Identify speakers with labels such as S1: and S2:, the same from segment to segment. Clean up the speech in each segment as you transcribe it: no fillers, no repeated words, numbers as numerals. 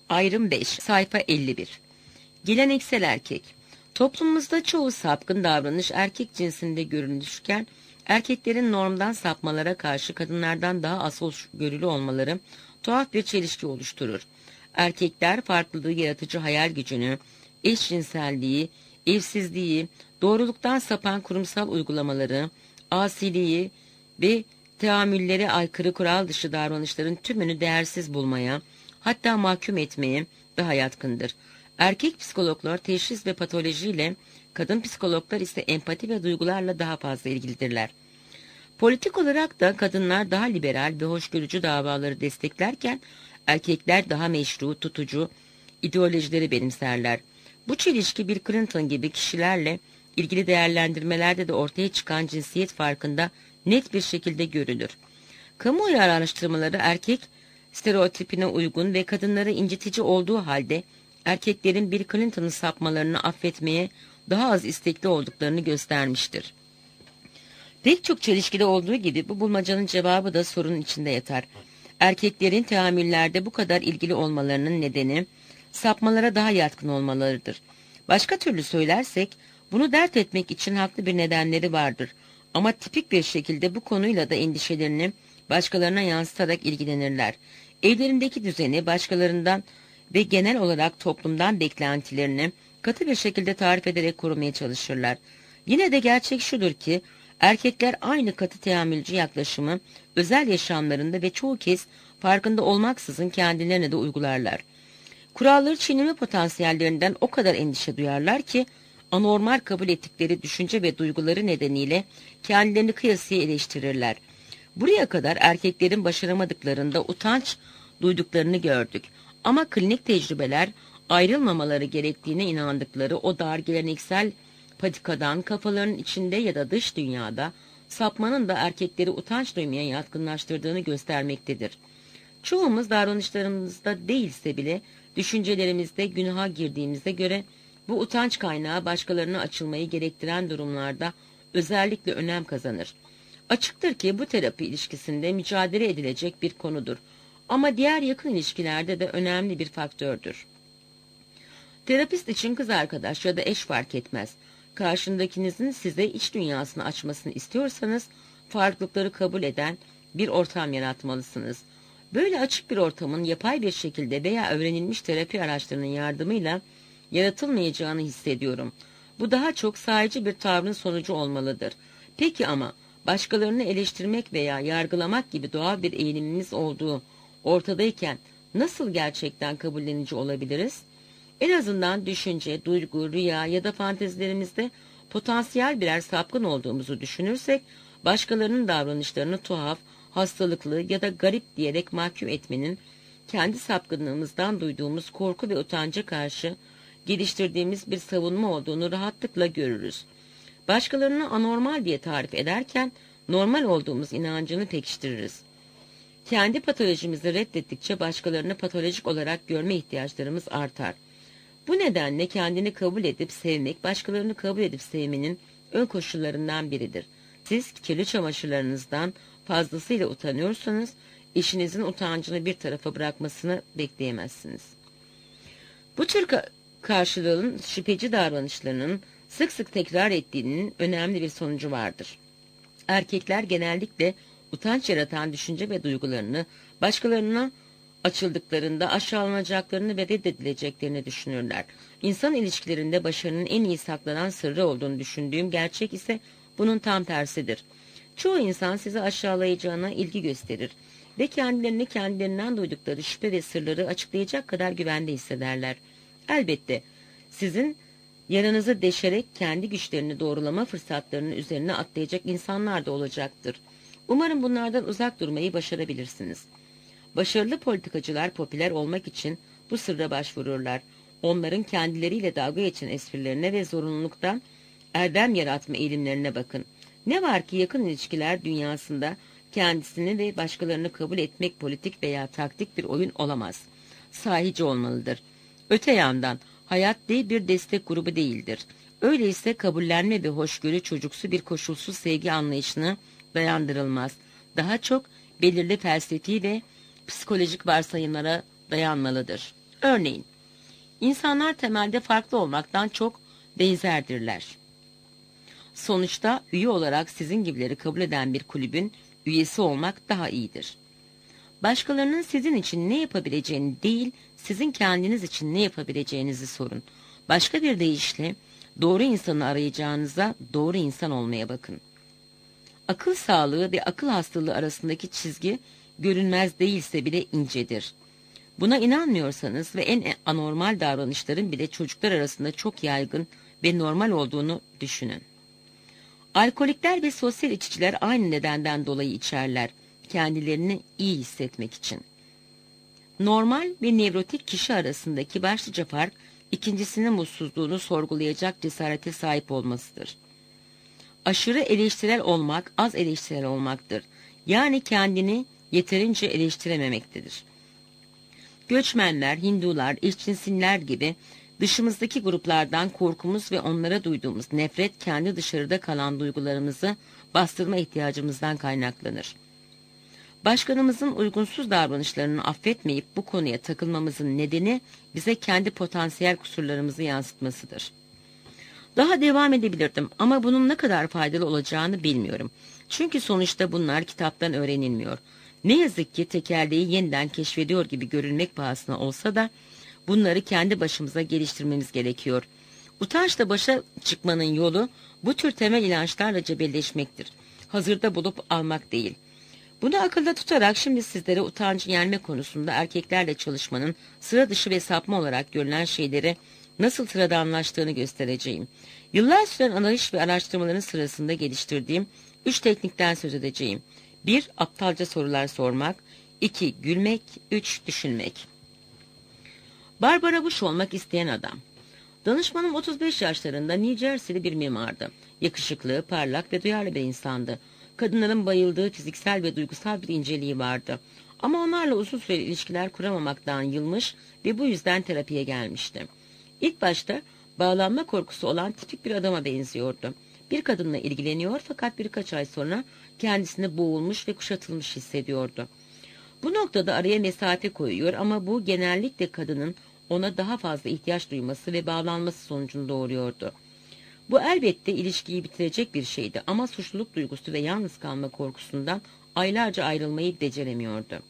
S1: Ayrım 5, sayfa 51. Geleneksel erkek. Toplumumuzda çoğu sapkın davranış erkek cinsinde görülürken, erkeklerin normdan sapmalara karşı kadınlardan daha az hoşgörülü olmaları tuhaf bir çelişki oluşturur. Erkekler farklılığı, yaratıcı hayal gücünü, eşcinselliği, evsizliği, doğruluktan sapan kurumsal uygulamaları, asiliği ve teamüllere aykırı kural dışı davranışların tümünü değersiz bulmaya, hatta mahkum etmeye daha yatkındır. Erkek psikologlar teşhis ve patolojiyle, kadın psikologlar ise empati ve duygularla daha fazla ilgilidirler. Politik olarak da kadınlar daha liberal ve hoşgörücü davaları desteklerken, erkekler daha meşru, tutucu ideolojileri benimserler. Bu çelişki Bill Clinton gibi kişilerle ilgili değerlendirmelerde de ortaya çıkan cinsiyet farkında net bir şekilde görülür. Kamuoyu araştırmaları erkek stereotipine uygun ve kadınları incitici olduğu halde erkeklerin Bill Clinton'ın sapmalarını affetmeye daha az istekli olduklarını göstermiştir. Pek çok çelişkide olduğu gibi bu bulmacanın cevabı da sorunun içinde yatar. Erkeklerin teamüllerde bu kadar ilgili olmalarının nedeni sapmalara daha yatkın olmalarıdır. Başka türlü söylersek bunu dert etmek için haklı bir nedenleri vardır. Ama tipik bir şekilde bu konuyla da endişelerini başkalarına yansıtarak ilgilenirler. Evlerindeki düzeni başkalarından ve genel olarak toplumdan beklentilerini katı bir şekilde tarif ederek korumaya çalışırlar. Yine de gerçek şudur ki erkekler aynı katı teamülcü yaklaşımı özel yaşamlarında ve çoğu kez farkında olmaksızın kendilerine de uygularlar. Kuralları çiğneme potansiyellerinden o kadar endişe duyarlar ki anormal kabul ettikleri düşünce ve duyguları nedeniyle kendilerini kıyasıya eleştirirler. Buraya kadar erkeklerin başaramadıklarında utanç duyduklarını gördük. Ama klinik tecrübeler ayrılmamaları gerektiğine inandıkları o dar geleneksel patikadan kafalarının içinde ya da dış dünyada sapmanın da erkekleri utanç duymaya yatkınlaştırdığını göstermektedir. Çoğumuz davranışlarımızda değilse bile düşüncelerimizde günaha girdiğimize göre bu utanç kaynağı başkalarına açılmayı gerektiren durumlarda özellikle önem kazanır. Açıktır ki bu terapi ilişkisinde mücadele edilecek bir konudur. Ama diğer yakın ilişkilerde de önemli bir faktördür. Terapist için kız arkadaş ya da eş fark etmez. Karşındakinizin size iç dünyasını açmasını istiyorsanız farklılıkları kabul eden bir ortam yaratmalısınız. Böyle açık bir ortamın yapay bir şekilde veya öğrenilmiş terapi araçlarının yardımıyla yaratılmayacağını hissediyorum. Bu daha çok sahici bir tavrın sonucu olmalıdır. Peki ama başkalarını eleştirmek veya yargılamak gibi doğal bir eğilimimiz olduğu ortadayken nasıl gerçekten kabullenici olabiliriz? En azından düşünce, duygu, rüya ya da fantezilerimizde potansiyel birer sapkın olduğumuzu düşünürsek, başkalarının davranışlarını tuhaf, hastalıklı ya da garip diyerek mahkum etmenin, kendi sapkınlığımızdan duyduğumuz korku ve utanca karşı geliştirdiğimiz bir savunma olduğunu rahatlıkla görürüz. Başkalarını anormal diye tarif ederken, normal olduğumuz inancını pekiştiririz. Kendi patolojimizi reddettikçe başkalarını patolojik olarak görme ihtiyaçlarımız artar. Bu nedenle kendini kabul edip sevmek, başkalarını kabul edip sevmenin ön koşullarından biridir. Siz kirli çamaşırlarınızdan fazlasıyla utanıyorsanız, eşinizin utancını bir tarafa bırakmasını bekleyemezsiniz. Bu tür karşılığın şüpheci davranışlarının sık sık tekrar ettiğinin önemli bir sonucu vardır. Erkekler genellikle utanç yaratan düşünce ve duygularını başkalarına açıldıklarında aşağılanacaklarını ve reddedileceklerini düşünürler. İnsan ilişkilerinde başarının en iyi saklanan sırrı olduğunu düşündüğüm gerçek ise bunun tam tersidir. Çoğu insan sizi aşağılayacağına ilgi gösterir ve kendilerini kendilerinden duydukları şüphe ve sırları açıklayacak kadar güvende hissederler. Elbette sizin yaranızı deşerek kendi güçlerini doğrulama fırsatlarının üzerine atlayacak insanlar da olacaktır. Umarım bunlardan uzak durmayı başarabilirsiniz. Başarılı politikacılar popüler olmak için bu sırra başvururlar. Onların kendileriyle dalga geçen esprilerine ve zorunluluktan erdem yaratma eğilimlerine bakın. Ne var ki yakın ilişkiler dünyasında kendisini ve başkalarını kabul etmek politik veya taktik bir oyun olamaz. Sahici olmalıdır. Öte yandan hayat değil bir destek grubu değildir. Öyleyse kabullenme ve hoşgörü çocuksu bir koşulsuz sevgi anlayışına dayandırılmaz. Daha çok belirli felsefi ve psikolojik varsayımlara dayanmalıdır. Örneğin, insanlar temelde farklı olmaktan çok benzerdirler. Sonuçta üye olarak sizin gibileri kabul eden bir kulübün üyesi olmak daha iyidir. Başkalarının sizin için ne yapabileceğini değil, sizin kendiniz için ne yapabileceğinizi sorun. Başka bir deyişle, doğru insanı arayacağınıza doğru insan olmaya bakın. Akıl sağlığı ve akıl hastalığı arasındaki çizgi görünmez değilse bile incedir. Buna inanmıyorsanız ve en anormal davranışların bile çocuklar arasında çok yaygın ve normal olduğunu düşünün. Alkolikler ve sosyal içiciler aynı nedenden dolayı içerler, kendilerini iyi hissetmek için. Normal ve nevrotik kişi arasındaki başlıca fark, ikincisinin mutsuzluğunu sorgulayacak cesarete sahip olmasıdır. Aşırı eleştirel olmak, az eleştirel olmaktır. Yani kendini yeterince eleştirememektedir. Göçmenler, Hindular, eşcinsiller gibi dışımızdaki gruplardan korkumuz ve onlara duyduğumuz nefret kendi dışarıda kalan duygularımızı bastırma ihtiyacımızdan kaynaklanır. Başkanımızın uygunsuz davranışlarını affetmeyip bu konuya takılmamızın nedeni bize kendi potansiyel kusurlarımızı yansıtmasıdır. Daha devam edebilirdim ama bunun ne kadar faydalı olacağını bilmiyorum. Çünkü sonuçta bunlar kitaptan öğrenilmiyor. Ne yazık ki tekerleği yeniden keşfediyor gibi görünmek pahasına olsa da bunları kendi başımıza geliştirmemiz gerekiyor. Utançla başa çıkmanın yolu bu tür temel inançlarla cebelleşmektir. Hazırda bulup almak değil. Bunu akılda tutarak şimdi sizlere utancı yenme konusunda erkeklerle çalışmanın sıra dışı ve sapma olarak görülen şeyleri nasıl sıradanlaştığını göstereceğim. Yıllar süren analiz ve araştırmaların sırasında geliştirdiğim 3 teknikten söz edeceğim. 1. Aptalca sorular sormak. 2. Gülmek. 3. Düşünmek. Barbara Bush olmak isteyen adam. Danışmanım 35 yaşlarında New Jersey'li bir mimardı. Yakışıklı, parlak ve duyarlı bir insandı. Kadınların bayıldığı fiziksel ve duygusal bir inceliği vardı. Ama onlarla uzun süreli ilişkiler kuramamaktan yılmış ve bu yüzden terapiye gelmişti. İlk başta bağlanma korkusu olan tipik bir adama benziyordu. Bir kadınla ilgileniyor fakat birkaç ay sonra kendisini boğulmuş ve kuşatılmış hissediyordu. Bu noktada araya mesafe koyuyor ama bu genellikle kadının ona daha fazla ihtiyaç duyması ve bağlanması sonucunu doğuruyordu. Bu elbette ilişkiyi bitirecek bir şeydi ama suçluluk duygusu ve yalnız kalma korkusundan aylarca ayrılmayı beceremiyordu.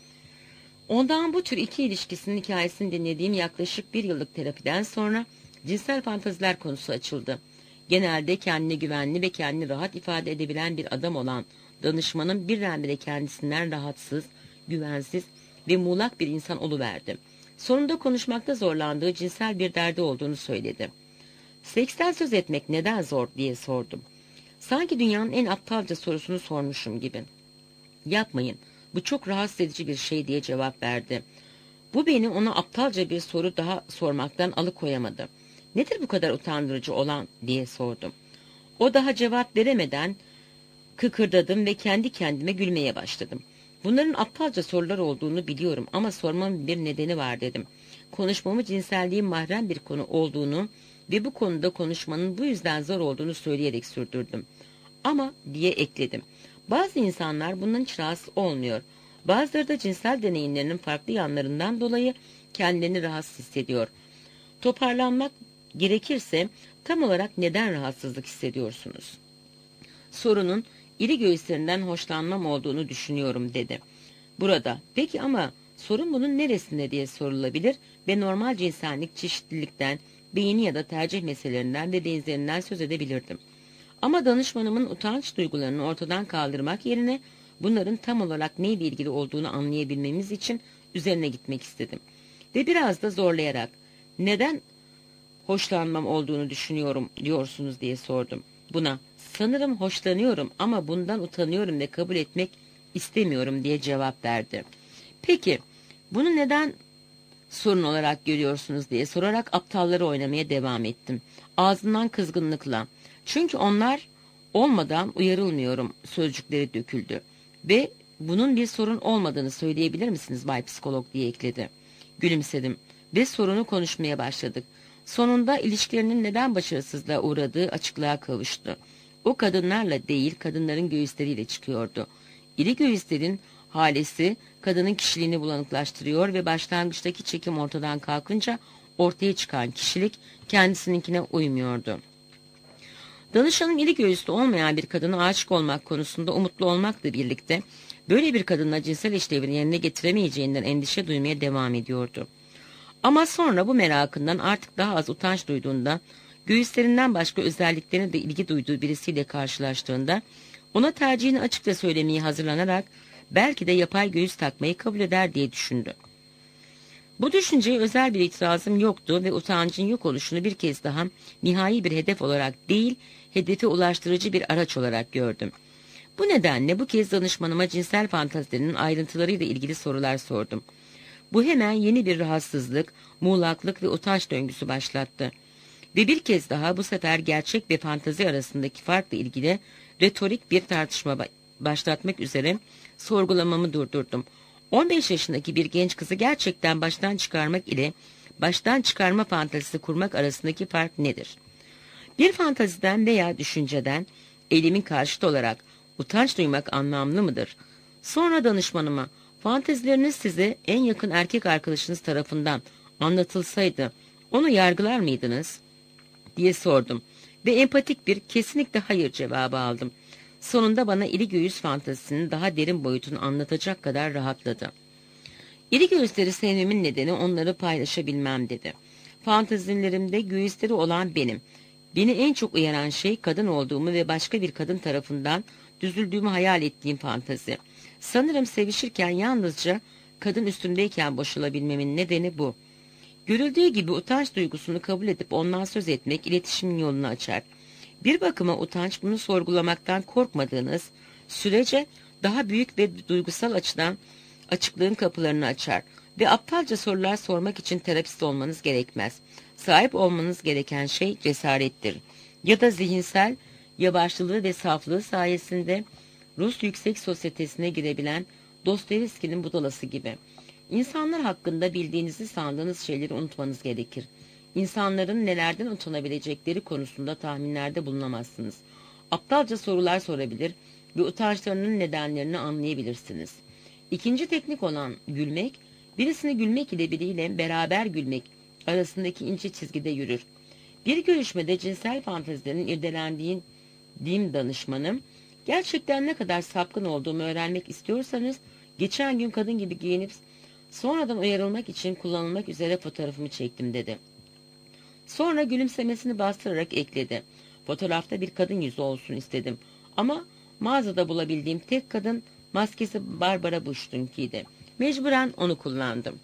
S1: Ondan bu tür iki ilişkisinin hikayesini dinlediğim yaklaşık 1 yıllık terapiden sonra cinsel fantaziler konusu açıldı. Genelde kendine güvenli ve kendini rahat ifade edebilen bir adam olan danışmanım birdenbire kendisinden rahatsız, güvensiz ve muğlak bir insan oluverdi. Sonunda konuşmakta zorlandığı cinsel bir derdi olduğunu söyledi. Seksten söz etmek neden zor diye sordum. Sanki dünyanın en aptalca sorusunu sormuşum gibi. Yapmayın, bu çok rahatsız edici bir şey diye cevap verdi. Bu beni ona aptalca bir soru daha sormaktan alıkoyamadı. Nedir bu kadar utandırıcı olan diye sordum. O daha cevap veremeden kıkırdadım ve kendi kendime gülmeye başladım. Bunların aptalca sorular olduğunu biliyorum ama sormamın bir nedeni var dedim. Konuşmamı cinselliğin mahrem bir konu olduğunu ve bu konuda konuşmanın bu yüzden zor olduğunu söyleyerek sürdürdüm. Ama diye ekledim. Bazı insanlar bundan hiç rahatsız olmuyor. Bazıları da cinsel deneyimlerinin farklı yanlarından dolayı kendilerini rahatsız hissediyor. Toparlanmak gerekirse tam olarak neden rahatsızlık hissediyorsunuz? Sorunun iri göğüslerinden hoşlanmam olduğunu düşünüyorum dedi. Burada peki ama sorun bunun neresinde diye sorulabilir ve normal cinsellik çeşitlilikten, beğeni ya da tercih meselelerinden ve benzerinden söz edebilirdim. Ama danışmanımın utanç duygularını ortadan kaldırmak yerine bunların tam olarak neyle ilgili olduğunu anlayabilmemiz için üzerine gitmek istedim. Ve biraz da zorlayarak neden hoşlanmam olduğunu düşünüyorum diyorsunuz diye sordum. Buna sanırım hoşlanıyorum ama bundan utanıyorum ve kabul etmek istemiyorum diye cevap verdi. Peki bunu neden sorun olarak görüyorsunuz diye sorarak aptalları oynamaya devam ettim. Ağzından kızgınlıkla. Çünkü onlar olmadan uyarılmıyorum sözcükleri döküldü. Ve bunun bir sorun olmadığını söyleyebilir misiniz Bay Psikolog diye ekledi. Gülümsedim ve sorunu konuşmaya başladık. Sonunda ilişkilerinin neden başarısızlığa uğradığı açıklığa kavuştu. O kadınlarla değil kadınların göğüsleriyle çıkıyordu. İri göğüslerin Halesi kadının kişiliğini bulanıklaştırıyor ve başlangıçtaki çekim ortadan kalkınca ortaya çıkan kişilik kendisininkine uymuyordu. Danışanım iri göğüslü olmayan bir kadına aşık olmak konusunda umutlu olmakla birlikte böyle bir kadınla cinsel işlevini yerine getiremeyeceğinden endişe duymaya devam ediyordu. Ama sonra bu merakından artık daha az utanç duyduğunda, göğüslerinden başka özelliklerine de ilgi duyduğu birisiyle karşılaştığında, ona tercihini açıkça söylemeye hazırlanarak belki de yapay göğüs takmayı kabul eder diye düşündü. Bu düşünceye özel bir itirazım yoktu ve utancın yok oluşunu bir kez daha nihai bir hedef olarak değil, hedefe ulaştırıcı bir araç olarak gördüm. Bu nedenle bu kez danışmanıma cinsel fantazilerinin ayrıntılarıyla ilgili sorular sordum. Bu hemen yeni bir rahatsızlık, muğlaklık ve utanç döngüsü başlattı. Ve bir kez daha bu sefer gerçek ve fantazi arasındaki farkla ilgili retorik bir tartışma başlatmak üzere sorgulamamı durdurdum. 15 yaşındaki bir genç kızı gerçekten baştan çıkarmak ile baştan çıkarma fantazisi kurmak arasındaki fark nedir? Bir fantaziden veya düşünceden eylemin karşıtı olarak utanç duymak anlamlı mıdır? Sonra danışmanıma, fantezileriniz size en yakın erkek arkadaşınız tarafından anlatılsaydı onu yargılar mıydınız diye sordum ve empatik bir kesinlikle hayır cevabı aldım. Sonunda bana iri göğüs fantazisinin daha derin boyutunu anlatacak kadar rahatladı. İri göğüsleri sevmemin nedeni onları paylaşabilmem dedi. Fantazilerimde göğüsleri olan benim. Beni en çok uyaran şey kadın olduğumu ve başka bir kadın tarafından düzüldüğümü hayal ettiğim fantazi. Sanırım sevişirken yalnızca kadın üstündeyken boşalabilmemin nedeni bu. Görüldüğü gibi utanç duygusunu kabul edip ondan söz etmek iletişimin yolunu açar. Bir bakıma utanç bunu sorgulamaktan korkmadığınız sürece daha büyük ve duygusal açıdan açıklığın kapılarını açar ve aptalca sorular sormak için terapist olmanız gerekmez. Sahip olmanız gereken şey cesarettir. Ya da zihinsel yabaşlılığı ve saflığı sayesinde Rus yüksek sosyetesine girebilen Dostoyevski'nin budalası gibi. İnsanlar hakkında bildiğinizi sandığınız şeyleri unutmanız gerekir. İnsanların nelerden utanabilecekleri konusunda tahminlerde bulunamazsınız. Aptalca sorular sorabilir ve utançlarının nedenlerini anlayabilirsiniz. İkinci teknik olan gülmek, birisini gülmek ile biriyle beraber gülmek arasındaki ince çizgide yürür. Bir görüşmede cinsel fantezilerin irdelendiği danışmanım, gerçekten ne kadar sapkın olduğumu öğrenmek istiyorsanız, geçen gün kadın gibi giyinip sonradan uyarılmak için kullanılmak üzere fotoğrafımı çektim dedi. Sonra gülümsemesini bastırarak ekledi. Fotoğrafta bir kadın yüzü olsun istedim. Ama mağazada bulabildiğim tek kadın maskesi Barbara Bush'tunkiydi. Mecburen onu kullandım.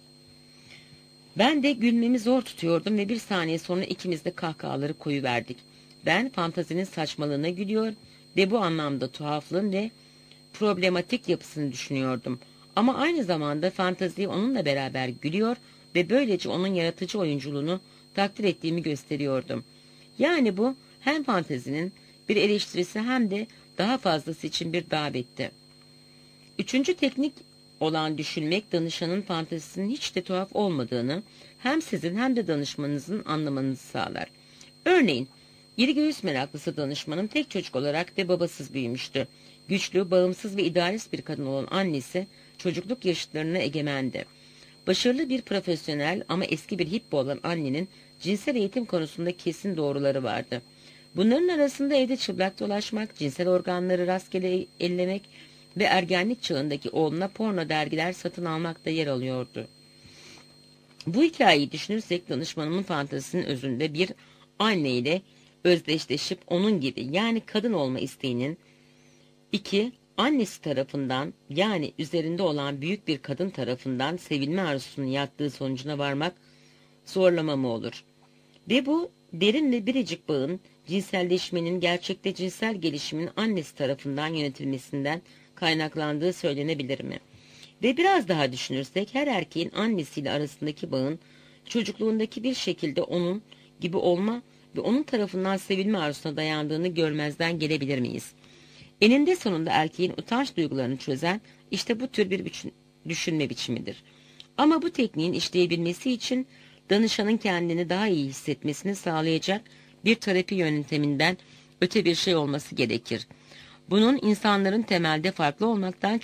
S1: Ben de gülmemi zor tutuyordum ve bir saniye sonra ikimiz de kahkahaları koyuverdik. Ben fantazinin saçmalığına gülüyor ve bu anlamda tuhaflığın ve problematik yapısını düşünüyordum. Ama aynı zamanda fantaziyi onunla beraber gülüyor ve böylece onun yaratıcı oyunculuğunu takdir ettiğimi gösteriyordum. Yani bu hem fantezinin bir eleştirisi hem de daha fazlası için bir davetti. Üçüncü teknik olan düşünmek, danışanın fantezisinin hiç de tuhaf olmadığını hem sizin hem de danışmanınızın anlamanızı sağlar. Örneğin, iri göğüs meraklısı danışmanım tek çocuk olarak ve babasız büyümüştü. Güçlü, bağımsız ve idealist bir kadın olan annesi çocukluk yaşıtlarına egemendi. Başarılı bir profesyonel ama eski bir hippo olan annenin cinsel eğitim konusunda kesin doğruları vardı. Bunların arasında evde çıplak dolaşmak, cinsel organları rastgele ellemek ve ergenlik çağındaki oğluna porno dergiler satın almak da yer alıyordu. Bu hikayeyi düşünürsek danışmanımın fantezisinin özünde bir anneyle özdeşleşip onun gibi yani kadın olma isteğinin, 2. Annesi tarafından yani üzerinde olan büyük bir kadın tarafından sevilme arzusunu yaktığı sonucuna varmak zorlama mı olur? Ve bu derin ve biricik bağın cinselleşmenin gerçekte cinsel gelişimin annesi tarafından yönetilmesinden kaynaklandığı söylenebilir mi? Ve biraz daha düşünürsek her erkeğin annesiyle arasındaki bağın çocukluğundaki bir şekilde onun gibi olma ve onun tarafından sevilme arzusuna dayandığını görmezden gelebilir miyiz? Eninde sonunda erkeğin utanç duygularını çözen işte bu tür bir düşünme biçimidir. Ama bu tekniğin işleyebilmesi için danışanın kendini daha iyi hissetmesini sağlayacak bir terapi yönteminden öte bir şey olması gerekir. Bunun insanların temelde farklı olmaktan çok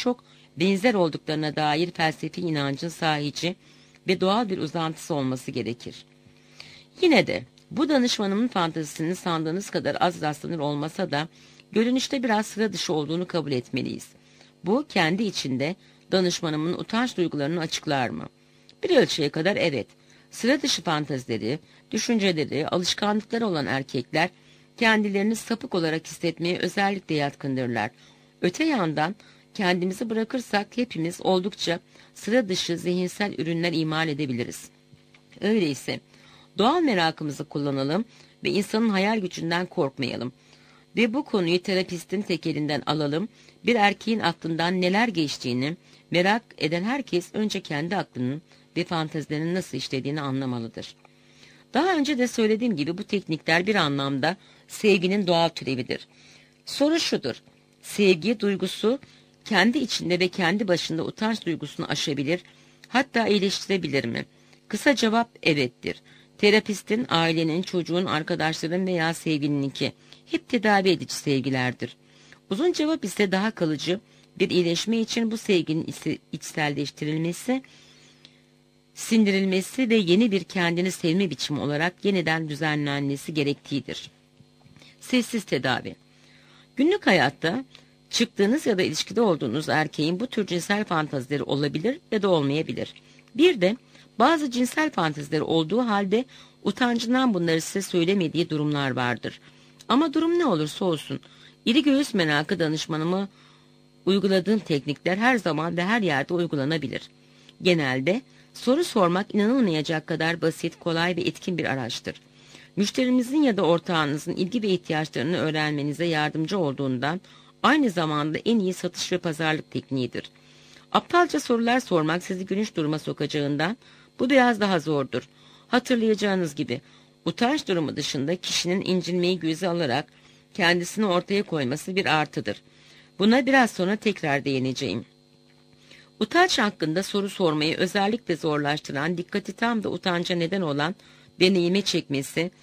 S1: benzer olduklarına dair felsefi inancın sahici ve doğal bir uzantısı olması gerekir. Yine de bu danışmanımın fantezisinin sandığınız kadar az rastlanır olmasa da görünüşte biraz sıra dışı olduğunu kabul etmeliyiz. Bu kendi içinde danışmanımın utanç duygularını açıklar mı? Bir ölçüye kadar evet. Sıra dışı fantezileri, düşünceleri, alışkanlıkları olan erkekler kendilerini sapık olarak hissetmeye özellikle yatkındırlar. Öte yandan kendimizi bırakırsak hepimiz oldukça sıra dışı zihinsel ürünler imal edebiliriz. Öyleyse doğal merakımızı kullanalım ve insanın hayal gücünden korkmayalım. Ve bu konuyu terapistin tekelinden alalım. Bir erkeğin aklından neler geçtiğini merak eden herkes önce kendi aklının ve fantezilerinin nasıl işlediğini anlamalıdır. Daha önce de söylediğim gibi bu teknikler bir anlamda sevginin doğal türevidir. Soru şudur: sevgi duygusu kendi içinde ve kendi başında utanç duygusunu aşabilir, hatta iyileştirebilir mi? Kısa cevap evettir. Terapistin, ailenin, çocuğun, arkadaşların veya sevgilininki hep tedavi edici sevgilerdir. Uzun cevap ise daha kalıcı bir iyileşme için bu sevginin içselleştirilmesi, sindirilmesi ve yeni bir kendini sevme biçimi olarak yeniden düzenlenmesi gerektiğidir. Sessiz tedavi. Günlük hayatta çıktığınız ya da ilişkide olduğunuz erkeğin bu tür cinsel fantazileri olabilir ya da olmayabilir. Bir de bazı cinsel fantazileri olduğu halde utancından bunları size söylemediği durumlar vardır. Ama durum ne olursa olsun, iri göğüs merakı danışmanıma uyguladığım teknikler her zaman ve her yerde uygulanabilir. Genelde soru sormak inanılmayacak kadar basit, kolay ve etkin bir araçtır. Müşterimizin ya da ortağınızın ilgi ve ihtiyaçlarını öğrenmenize yardımcı olduğundan aynı zamanda en iyi satış ve pazarlık tekniğidir. Aptalca sorular sormak sizi gülünç duruma sokacağından bu biraz daha zordur. Hatırlayacağınız gibi utanç durumu dışında kişinin incinmeyi göze alarak kendisini ortaya koyması bir artıdır. Buna biraz sonra tekrar değineceğim. Utanç hakkında soru sormayı özellikle zorlaştıran, dikkati tam da utanca neden olan deneyime çekmesi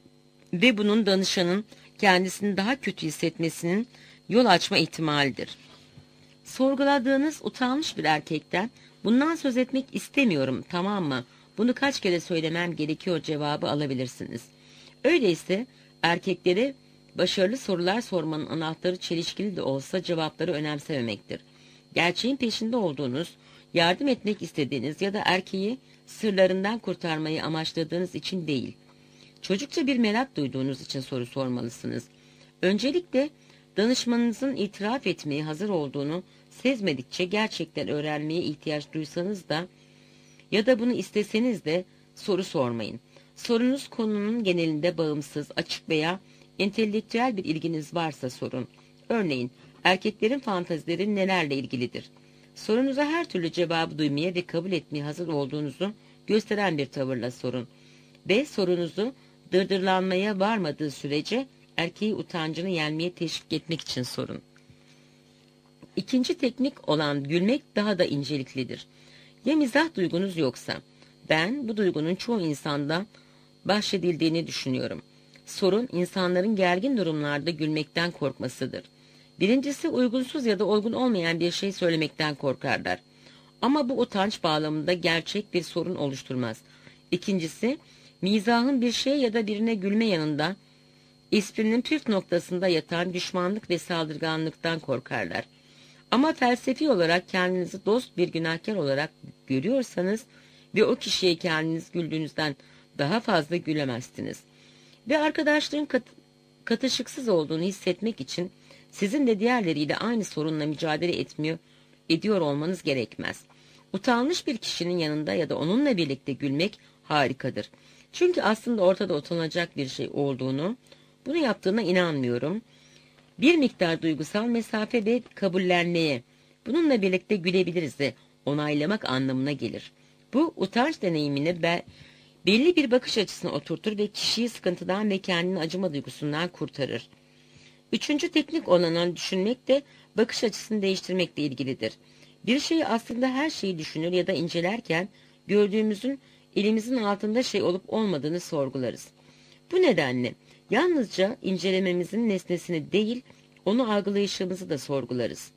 S1: ve bunun danışanın kendisini daha kötü hissetmesinin yol açma ihtimalidir. Sorguladığınız utanmış bir erkekten bundan söz etmek istemiyorum, tamam mı? Bunu kaç kere söylemem gerekiyor cevabı alabilirsiniz. Öyleyse erkeklere başarılı sorular sormanın anahtarı çelişkili de olsa cevapları önemsememektir. Gerçeğin peşinde olduğunuz, yardım etmek istediğiniz ya da erkeği sırlarından kurtarmayı amaçladığınız için değil, çocukça bir merak duyduğunuz için soru sormalısınız. Öncelikle danışmanınızın itiraf etmeye hazır olduğunu sezmedikçe gerçekten öğrenmeye ihtiyaç duysanız da ya da bunu isteseniz de soru sormayın. Sorunuz konunun genelinde bağımsız, açık veya entelektüel bir ilginiz varsa sorun. Örneğin, erkeklerin fantazileri nelerle ilgilidir? Sorunuza her türlü cevabı duymaya ve kabul etmeye hazır olduğunuzu gösteren bir tavırla sorun. Ve sorunuzu dırdırlanmaya varmadığı sürece erkeği utancını yenmeye teşvik etmek için sorun. İkinci teknik olan gülmek daha da inceliklidir. Ya mizah duygunuz yoksa? Ben bu duygunun çoğu insanda bahşedildiğini düşünüyorum. Sorun insanların gergin durumlarda gülmekten korkmasıdır. Birincisi uygunsuz ya da olgun olmayan bir şey söylemekten korkarlar. Ama bu utanç bağlamında gerçek bir sorun oluşturmaz. İkincisi mizahın bir şey ya da birine gülme yanında esprinin püf noktasında yatan düşmanlık ve saldırganlıktan korkarlar. Ama felsefi olarak kendinizi dost bir günahkar olarak görüyorsanız ve o kişiye kendiniz güldüğünüzden daha fazla gülemezsiniz. Ve arkadaşlığın katışıksız olduğunu hissetmek için sizin de diğerleriyle aynı sorunla mücadele ediyor olmanız gerekmez. Utanmış bir kişinin yanında ya da onunla birlikte gülmek harikadır. Çünkü aslında ortada utanılacak bir şey olduğunu, bunu yaptığına inanmıyorum. Bir miktar duygusal mesafe ve kabullenmeye, bununla birlikte gülebiliriz de onaylamak anlamına gelir. Bu utanç deneyimini belli bir bakış açısına oturtur ve kişiyi sıkıntıdan ve kendini acıma duygusundan kurtarır. Üçüncü teknik olan düşünmek de bakış açısını değiştirmekle ilgilidir. Bir şeyi aslında her şeyi düşünür ya da incelerken gördüğümüzün elimizin altında şey olup olmadığını sorgularız. Bu nedenle yalnızca incelememizin nesnesini değil, onu algılayışımızı da sorgularız.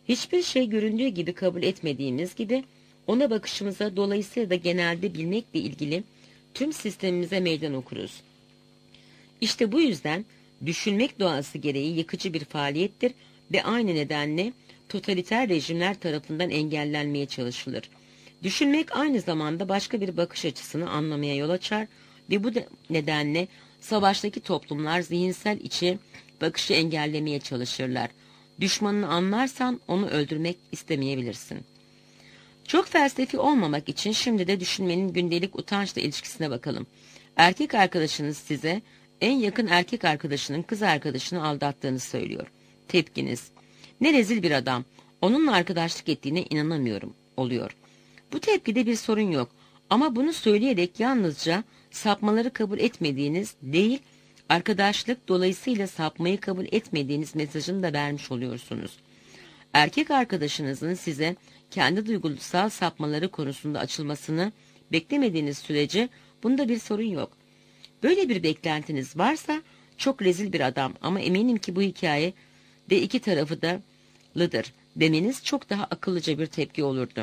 S1: Hiçbir şey göründüğü gibi kabul etmediğimiz gibi ona bakışımıza dolayısıyla da genelde bilmekle ilgili tüm sistemimize meydan okuruz. İşte bu yüzden düşünmek doğası gereği yıkıcı bir faaliyettir ve aynı nedenle totaliter rejimler tarafından engellenmeye çalışılır. Düşünmek aynı zamanda başka bir bakış açısını anlamaya yol açar ve bu nedenle savaştaki toplumlar zihinsel içi bakışı engellemeye çalışırlar. Düşmanını anlarsan onu öldürmek istemeyebilirsin. Çok felsefi olmamak için şimdi de düşünmenin gündelik utançla ilişkisine bakalım. Erkek arkadaşınız size en yakın erkek arkadaşının kız arkadaşını aldattığını söylüyor. Tepkiniz: ne rezil bir adam, onunla arkadaşlık ettiğine inanamıyorum oluyor. Bu tepkide bir sorun yok ama bunu söyleyerek yalnızca sapmaları kabul etmediğiniz değil, arkadaşlık dolayısıyla sapmayı kabul etmediğiniz mesajını da vermiş oluyorsunuz. Erkek arkadaşınızın size kendi duygusal sapmaları konusunda açılmasını beklemediğiniz sürece bunda bir sorun yok. Böyle bir beklentiniz varsa çok rezil bir adam ama eminim ki bu hikaye de iki tarafı da lıdır demeniz çok daha akıllıca bir tepki olurdu.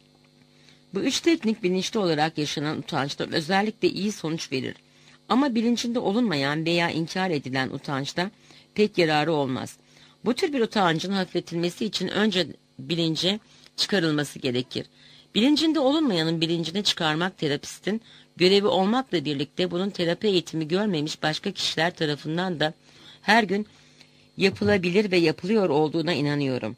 S1: Bu üç teknik bilinçli olarak yaşanan utançta özellikle iyi sonuç verir. Ama bilincinde olunmayan veya inkar edilen utançta pek yararı olmaz. Bu tür bir utancın hafifletilmesi için önce bilince çıkarılması gerekir. Bilincinde olunmayanın bilincine çıkarmak terapistin görevi olmakla birlikte bunun terapi eğitimi görmemiş başka kişiler tarafından da her gün yapılabilir ve yapılıyor olduğuna inanıyorum.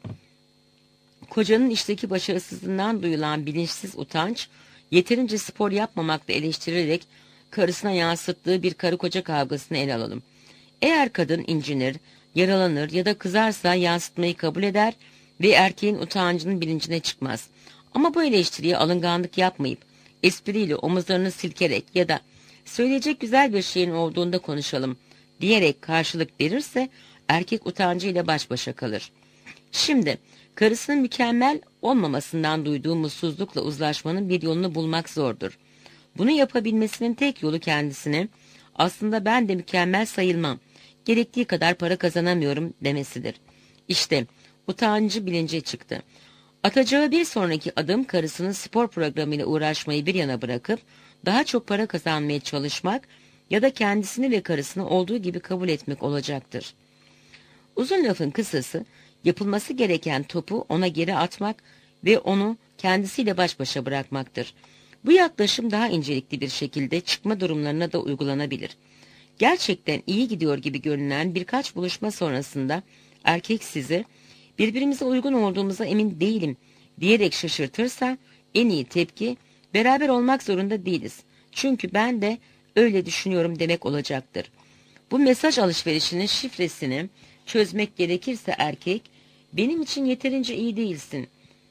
S1: Kocanın işteki başarısızlığından duyulan bilinçsiz utanç, yeterince spor yapmamakla eleştirilerek karısına yansıttığı bir karı koca kavgasını ele alalım. Eğer kadın incinir, yaralanır ya da kızarsa yansıtmayı kabul eder ve erkeğin utancının bilincine çıkmaz. Ama bu eleştiriye alınganlık yapmayıp, espriyle omuzlarını silkerek ya da söyleyecek güzel bir şeyin olduğunda konuşalım diyerek karşılık verirse erkek utancıyla baş başa kalır. Şimdi karısının mükemmel olmamasından duyduğu mutsuzlukla uzlaşmanın bir yolunu bulmak zordur. Bunu yapabilmesinin tek yolu kendisine aslında ben de mükemmel sayılmam, gerektiği kadar para kazanamıyorum demesidir. İşte utancı bilince çıktı. Atacağı bir sonraki adım karısının spor programıyla uğraşmayı bir yana bırakıp daha çok para kazanmaya çalışmak ya da kendisini ve karısını olduğu gibi kabul etmek olacaktır. Uzun lafın kısası, yapılması gereken topu ona geri atmak ve onu kendisiyle baş başa bırakmaktır. Bu yaklaşım daha incelikli bir şekilde çıkma durumlarına da uygulanabilir. Gerçekten iyi gidiyor gibi görünen birkaç buluşma sonrasında erkek sizi birbirimize uygun olduğumuza emin değilim diyerek şaşırtırsa en iyi tepki beraber olmak zorunda değiliz. Çünkü ben de öyle düşünüyorum demek olacaktır. Bu mesaj alışverişinin şifresini çözmek gerekirse erkek benim için yeterince iyi değilsin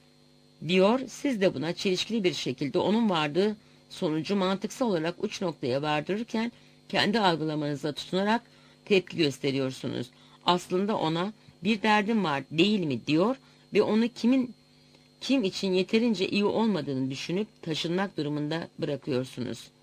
S1: diyor. Siz de buna çelişkili bir şekilde onun vardığı sonucu mantıksal olarak uç noktaya vardırırken kendi algılamanıza tutunarak tepki gösteriyorsunuz. Aslında ona bir derdim var değil mi diyor ve onu kim için yeterince iyi olmadığını düşünüp taşınmak durumunda bırakıyorsunuz.